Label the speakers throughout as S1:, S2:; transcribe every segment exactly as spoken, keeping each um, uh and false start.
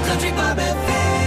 S1: Country Bob F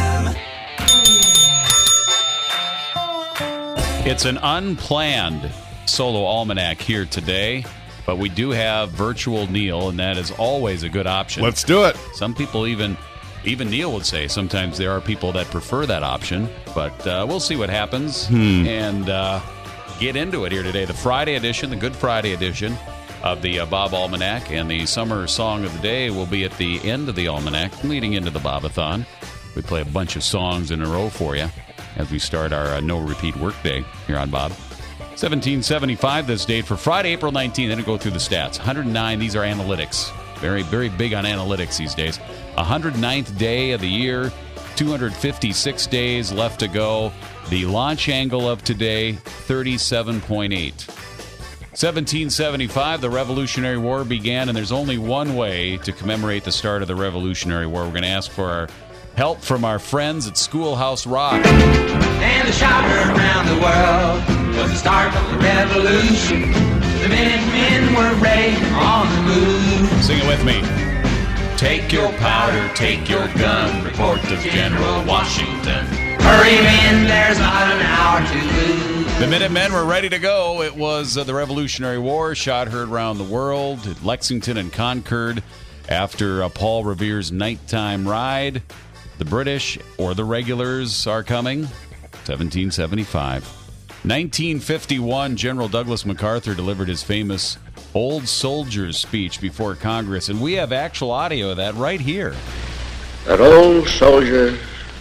S1: M.
S2: It's an unplanned solo almanac here today, but we do have virtual Neil, and that is always a good option.
S3: Let's do it.
S2: Some people even, even Neil would say, sometimes there are people that prefer that option, but uh, we'll see what happens
S3: Hmm.
S2: and uh, get into it here today. The Friday edition, the Good Friday edition of the uh, Bob Almanac, and the summer song of the day will be at the end of the almanac, leading into the Bobathon. We play a bunch of songs in a row for you as we start our uh, no-repeat workday here on Bob. seventeen seventy-five this date for Friday, April nineteenth. Then to go through the stats. one hundred nine, these are analytics. Very, very big on analytics these days. one hundred ninth day of the year, two hundred fifty-six days left to go. The launch angle of today, thirty-seven point eight. seventeen seventy-five, the Revolutionary War began, and there's only one way to commemorate the start of the Revolutionary War. We're going to ask for our help from our friends at Schoolhouse Rock.
S4: And the shout heard around the world was the start of the revolution. The Minutemen were ready on the move.
S2: Sing it with me. Take your powder, take your gun, report to General Washington.
S4: Hurry, men, there's not an hour to lose.
S2: The Minutemen were ready to go. It was uh, the Revolutionary War, shot heard around the world at Lexington and Concord after uh, Paul Revere's nighttime ride. The British, or the regulars, are coming. seventeen seventy-five. nineteen fifty-one, General Douglas MacArthur delivered his famous Old Soldiers speech before Congress, and we have actual audio of that right here.
S5: That old soldiers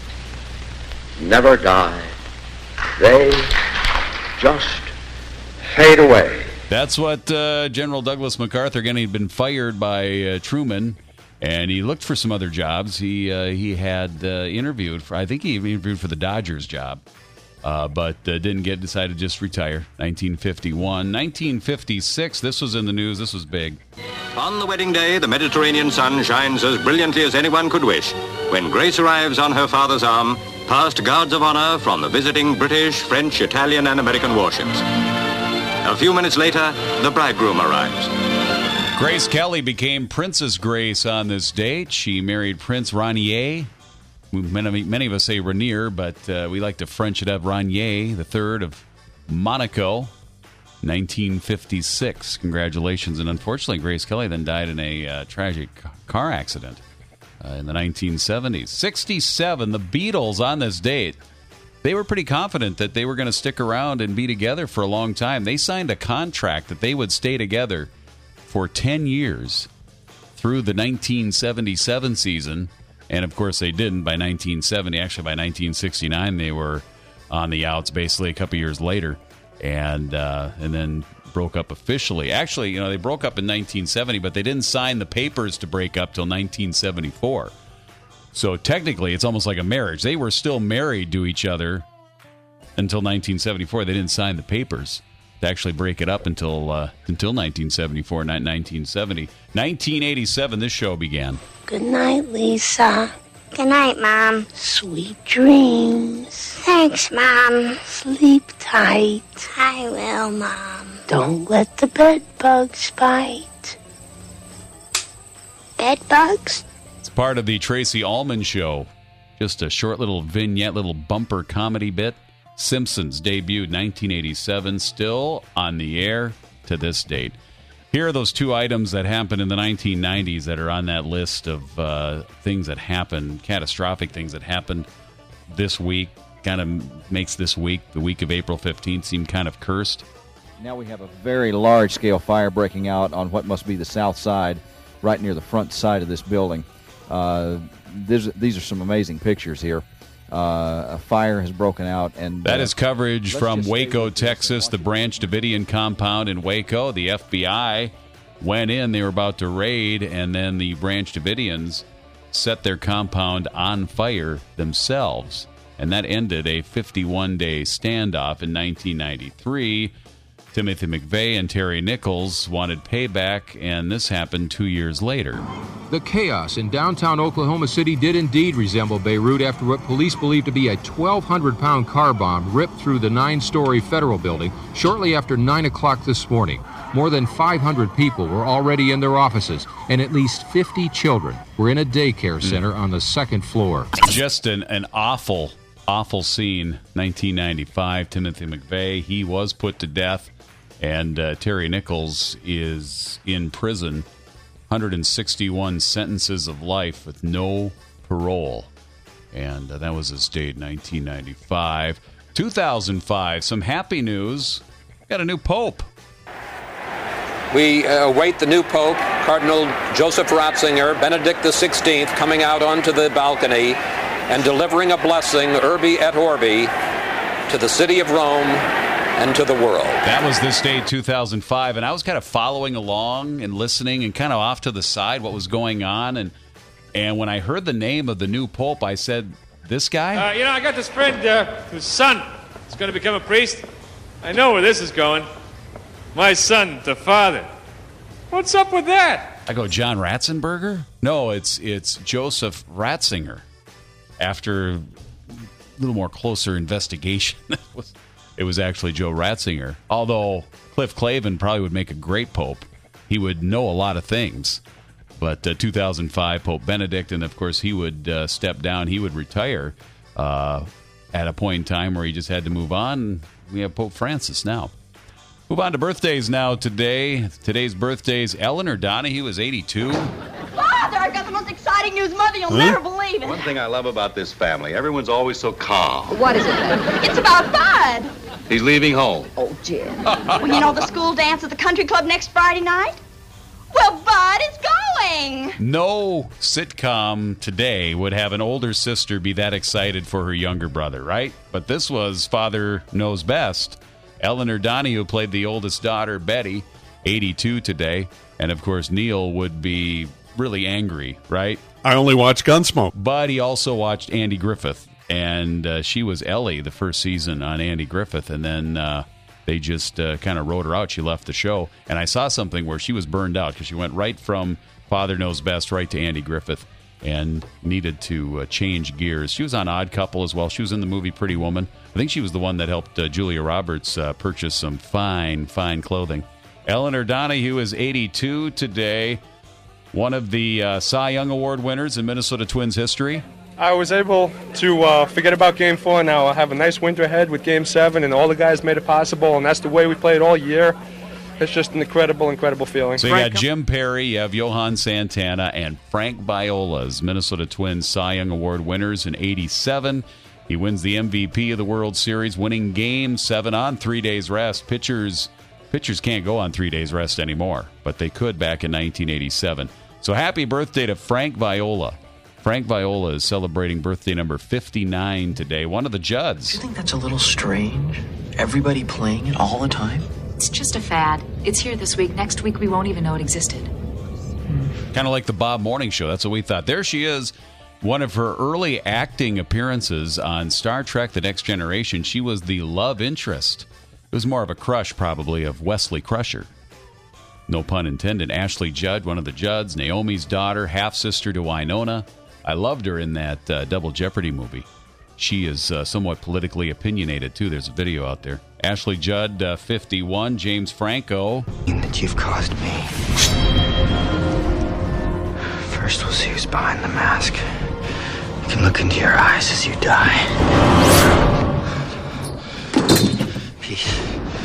S5: never die. They just fade away.
S2: That's what uh, General Douglas MacArthur, again, he'd been fired by uh, Truman, and he looked for some other jobs. He uh, he had uh, interviewed for, I think he interviewed for the Dodgers job, uh, but uh, didn't get, decided to just retire. nineteen fifty-one. nineteen fifty-six, this was in the news, this was big.
S6: On the wedding day, the Mediterranean sun shines as brilliantly as anyone could wish when Grace arrives on her father's arm, past guards of honor from the visiting British, French, Italian, and American warships. A few minutes later, the bridegroom arrives.
S2: Grace Kelly became Princess Grace on this date. She married Prince Rainier. Many, many of us say Rainier, but uh, we like to French it up. Rainier, the third of Monaco, nineteen fifty-six. Congratulations. And unfortunately, Grace Kelly then died in a uh, tragic car accident uh, in the nineteen seventies. sixty-seven, the Beatles on this date. They were pretty confident that they were going to stick around and be together for a long time. They signed a contract that they would stay together for ten years through the nineteen seventy-seven season. And, of course, they didn't by nineteen seventy. Actually, by nineteen sixty-nine, they were on the outs basically a couple years later. And uh, and then broke up officially. Actually, you know, they broke up in nineteen seventy, but they didn't sign the papers to break up till nineteen seventy-four. So technically, it's almost like a marriage. They were still married to each other until nineteen seventy-four. They didn't sign the papers to actually break it up until uh, until nineteen seventy-four, not nineteen seventy. nineteen eighty-seven, this show began.
S7: Good night, Lisa.
S8: Good night, Mom.
S7: Sweet dreams.
S8: Thanks, Mom.
S7: Sleep tight.
S8: I will, Mom.
S7: Don't let the bed bugs bite.
S8: Bed bugs?
S2: It's part of the Tracy Ullman Show. Just a short little vignette, little bumper comedy bit. Simpsons debuted nineteen eighty-seven, still on the air to this date. Here are those two items that happened in the nineteen nineties that are on that list of uh, things that happened, catastrophic things that happened this week. Kind of makes this week, the week of April fifteenth, seem kind of cursed.
S9: Now we have a very large-scale fire breaking out on what must be the south side, right near the front side of this building. Uh, these, these are some amazing pictures here. Uh, a fire has broken out. and
S2: That
S9: uh,
S2: is coverage from Waco, Texas, the Branch Davidian compound in Waco. The F B I went in. They were about to raid, and then the Branch Davidians set their compound on fire themselves. And that ended a fifty-one day standoff in nineteen ninety-three. Timothy McVeigh and Terry Nichols wanted payback, and this happened two years later.
S10: The chaos in downtown Oklahoma City did indeed resemble Beirut after what police believe to be a twelve hundred pound car bomb ripped through the nine story federal building shortly after nine o'clock this morning. More than five hundred people were already in their offices, and at least fifty children were in a daycare center on the second floor.
S2: Just an, an awful, awful scene. nineteen ninety-five, Timothy McVeigh, he was put to death, and uh, Terry Nichols is in prison. one hundred sixty-one sentences of life with no parole. And uh, that was his date, nineteen ninety-five. two thousand five, some happy news. Got a new pope.
S1: We uh, await the new pope, Cardinal Joseph Ratzinger, Benedict the sixteenth, coming out onto the balcony and delivering a blessing, Urbi et Orbi, to the city of Rome and to the world.
S2: That was this day, two thousand five, and I was kind of following along and listening and kind of off to the side what was going on. And and when I heard the name of the new pope, I said, this guy?
S3: Uh, you know, I got this friend uh, whose son is going to become a priest. I know where this is going. My son, the father. What's up with that?
S2: I go, John Ratzenberger? No, it's it's Joseph Ratzinger. After a little more closer investigation, it was, it was actually Joe Ratzinger. Although Cliff Clavin probably would make a great pope. He would know a lot of things. But uh, two thousand five, Pope Benedict, and of course he would uh, step down. He would retire uh, at a point in time where he just had to move on. We have Pope Francis now. Move on to birthdays now today. Today's birthdays, Eleanor Donahue is eighty-two.
S11: Father, I've got the most exciting news, Mother. You'll huh? never believe it.
S12: One thing I love about this family, everyone's always so calm.
S11: What is it, then? It's about Bud.
S12: He's leaving home.
S11: Oh, Jim. Well, you know the school dance at the country club next Friday night? Well, Bud is going.
S2: No sitcom today would have an older sister be that excited for her younger brother, right? But this was Father Knows Best. Eleanor Donahue played the oldest daughter, Betty, eighty-two today. And, of course, Neil would be really angry, right?
S13: I only watch Gunsmoke.
S2: But he also watched Andy Griffith. And uh, she was Ellie the first season on Andy Griffith. And then uh, they just uh, kind of wrote her out. She left the show. And I saw something where she was burned out because she went right from Father Knows Best right to Andy Griffith and needed to uh, change gears. She was on Odd Couple as well. She was in the movie Pretty Woman. I think she was the one that helped uh, Julia Roberts uh, purchase some fine, fine clothing. Eleanor Donahue is eighty-two today. One of the uh, Cy Young Award winners in Minnesota Twins history.
S14: I was able to uh, forget about Game four. Now I have a nice winter ahead with Game seven, and all the guys made it possible, and that's the way we played all year. It's just an incredible, incredible feeling.
S2: So you got Jim Perry, you have Johan Santana, and Frank Viola's Minnesota Twins Cy Young Award winners in eighty-seven. He wins the M V P of the World Series, winning Game seven on three days rest. Pitchers pitchers can't go on three days rest anymore, but they could back in nineteen eighty-seven. So happy birthday to Frank Viola. Frank Viola is celebrating birthday number fifty-nine today, one of the Judds.
S15: Do you think that's a little strange? Everybody playing it all the time?
S16: It's just a fad. It's here this week. Next week, we won't even know it existed.
S2: Kind of like the Bob Morning Show. That's what we thought. There she is. One of her early acting appearances on Star Trek The Next Generation. She was the love interest. It was more of a crush, probably, of Wesley Crusher. No pun intended. Ashley Judd, one of the Judds. Naomi's daughter, half-sister to Winona. I loved her in that uh, Double Jeopardy movie. She is uh, somewhat politically opinionated, too. There's a video out there. Ashley Judd, uh, fifty-one. James Franco.
S15: That you've caused me. First, we'll see who's behind the mask. I can look into your eyes as you die. Peace.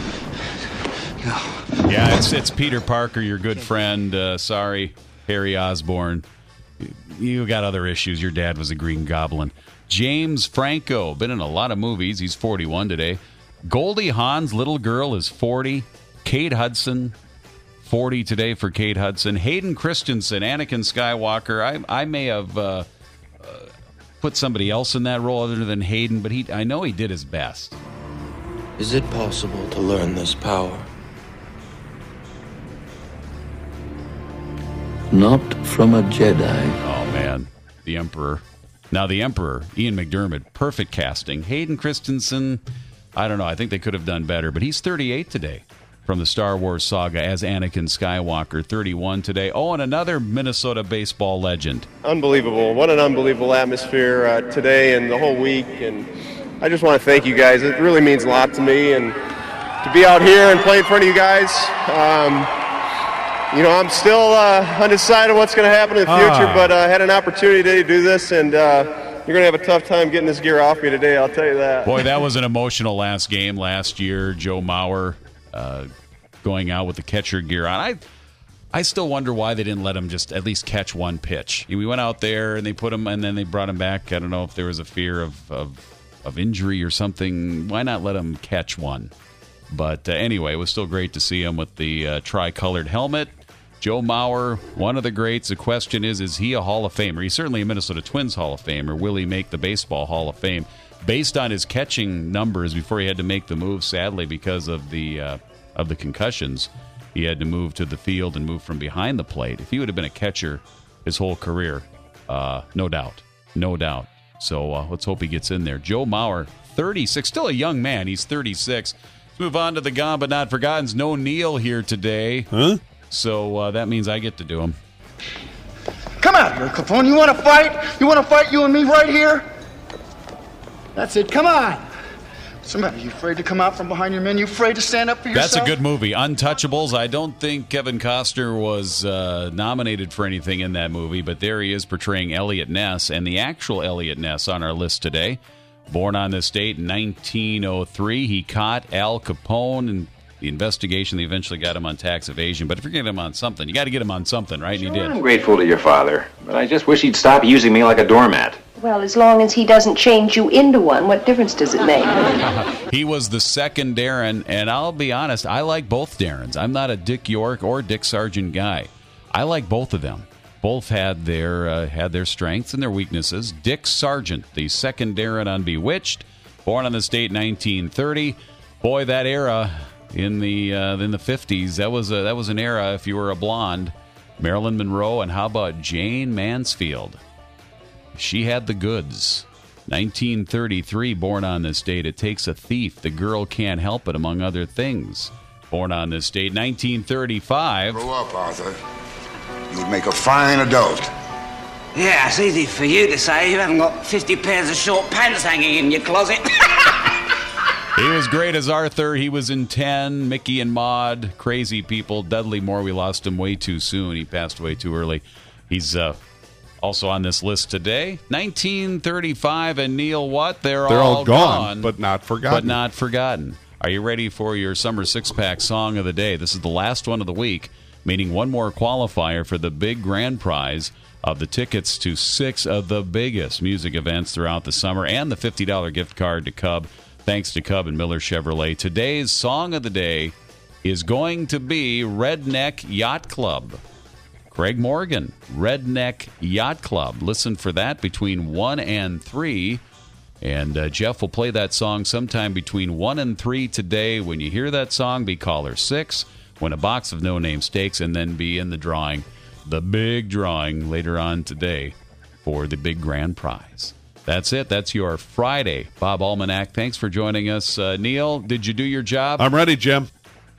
S15: Go.
S2: Yeah, it's it's Peter Parker, your good friend. Uh, sorry, Harry Osborn. You got other issues. Your dad was a Green Goblin. James Franco, been in a lot of movies. He's forty-one today. Goldie Hawn's little girl is forty. Kate Hudson, forty today for Kate Hudson. Hayden Christensen, Anakin Skywalker. I I may have uh, uh, put somebody else in that role other than Hayden, but he I know he did his best.
S17: Is it possible to learn this power?
S18: Not from a Jedi.
S2: Oh, man. The Emperor. Now, the Emperor, Ian McDermott, perfect casting. Hayden Christensen, I don't know. I think they could have done better, but he's thirty-eight today from the Star Wars saga as Anakin Skywalker, thirty-one today. Oh, and another Minnesota baseball legend.
S14: Unbelievable. What an unbelievable atmosphere uh, today and the whole week. And I just want to thank you guys. It really means a lot to me. And
S13: to be out here and play in front of you guys. Um, you know, I'm still uh, undecided what's going to happen in the future,
S19: Ah.
S13: but I uh, had an opportunity today to do this, and uh, you're going to have a tough time getting this gear off me today, I'll tell you that.
S2: Boy, that was an emotional last game last year. Joe Mauer uh, going out with the catcher gear on. I I still wonder why they didn't let him just at least catch one pitch. We went out there and they put him, and then they brought him back. I don't know if there was a fear of of, of injury or something. Why not let him catch one? But uh, anyway, it was still great to see him with the uh, tri-colored helmet. Joe Mauer, one of the greats. The question is, is he a Hall of Famer? He's certainly a Minnesota Twins Hall of Famer. Will he make the Baseball Hall of Fame? Based on his catching numbers before he had to make the move, sadly, because of the uh, of the concussions, he had to move to the field and move from behind the plate. If he would have been a catcher his whole career, uh, no doubt. No doubt. So uh, let's hope he gets in there. Joe Mauer, thirty-six, still a young man. He's thirty-six. Let's move on to the Gone But Not Forgottens. No Neil here today.
S19: Huh?
S2: So uh, that means I get to do them.
S20: Come out here, Capone. You want to fight? You want to fight, you and me, right here? That's it. Come on. What's the matter? You afraid to come out from behind your men? You afraid to stand up for yourself?
S2: That's a good movie. Untouchables. I don't think Kevin Costner was uh, nominated for anything in that movie, but there he is portraying Elliot Ness, and the actual Elliot Ness on our list today. Born on this date in nineteen oh three, he caught Al Capone in the investigation. They eventually got him on tax evasion, but if you're getting him on something, you got to get him on something, right? And he did.
S21: I'm grateful to your father, but I just wish he'd stop using me like a doormat.
S22: Well, as long as he doesn't change you into one, what difference does it make?
S2: He was the second Darren, and I'll be honest, I like both Darrens. I'm not a Dick York or Dick Sargent guy. I like both of them. Both had their uh, had their strengths and their weaknesses. Dick Sargent, the second Darren on Bewitched, born on this date, nineteen thirty. Boy, that era in the uh, in the fifties, that was a, that was an era. If you were a blonde, Marilyn Monroe, and how about Jane Mansfield? She had the goods. nineteen thirty-three, born on this date. It takes a thief. The girl can't help it, among other things. Born on this date, nineteen thirty-five.
S23: Grow up, Arthur. You would make a fine adult.
S24: Yeah, it's easy for you to say. You haven't got fifty pairs of short pants hanging in your closet.
S2: He was great as Arthur. He was in ten, Mickey and Maude, Crazy People. Dudley Moore, we lost him way too soon. He passed away too early. He's uh, also on this list today. nineteen thirty-five, and Neil, what? They're,
S19: They're all,
S2: all
S19: gone,
S2: gone,
S19: but not forgotten.
S2: But not forgotten. Are you ready for your Summer Six-Pack Song of the Day? This is the last one of the week, meaning one more qualifier for the big grand prize of the tickets to six of the biggest music events throughout the summer and the fifty dollars gift card to Cub. Thanks to Cub and Miller Chevrolet. Today's Song of the Day is going to be Redneck Yacht Club. Craig Morgan, Redneck Yacht Club. Listen for that between one and three. And uh, Jeff will play that song sometime between one and three today. When you hear that song, be caller six. Win a box of no-name steaks, and then be in the drawing, the big drawing later on today for the big grand prize. That's it. That's your Friday Bob Almanac. Thanks for joining us. Uh, Neil, did you do your job?
S19: I'm ready, Jim.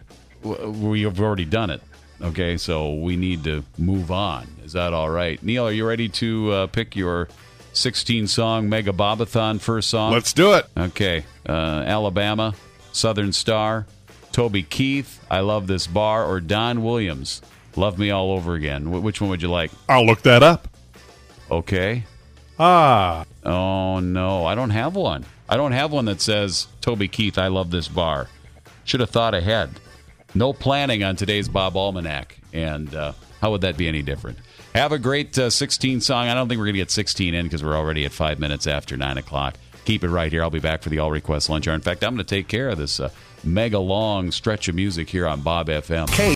S2: We've already done it. Okay, so we need to move on. Is that all right? Neil, are you ready to uh, pick your sixteen-song Mega Bobathon first song?
S19: Let's do it.
S2: Okay. Uh, Alabama, Southern Star, Toby Keith, I Love This Bar, or Don Williams, Love Me All Over Again. Wh- which one would you like?
S19: I'll look that up.
S2: Okay.
S19: Ah.
S2: Oh, no. I don't have one. I don't have one that says, Toby Keith, I Love This Bar. Should have thought ahead. No planning on today's Bob Almanac. And uh, how would that be any different? Have a great uh, sixteen song. I don't think we're going to get sixteen in because we're already at five minutes after nine o'clock. Keep it right here. I'll be back for the All Request Lunch Hour. In fact, I'm going to take care of this uh, mega long stretch of music here on Bob F M.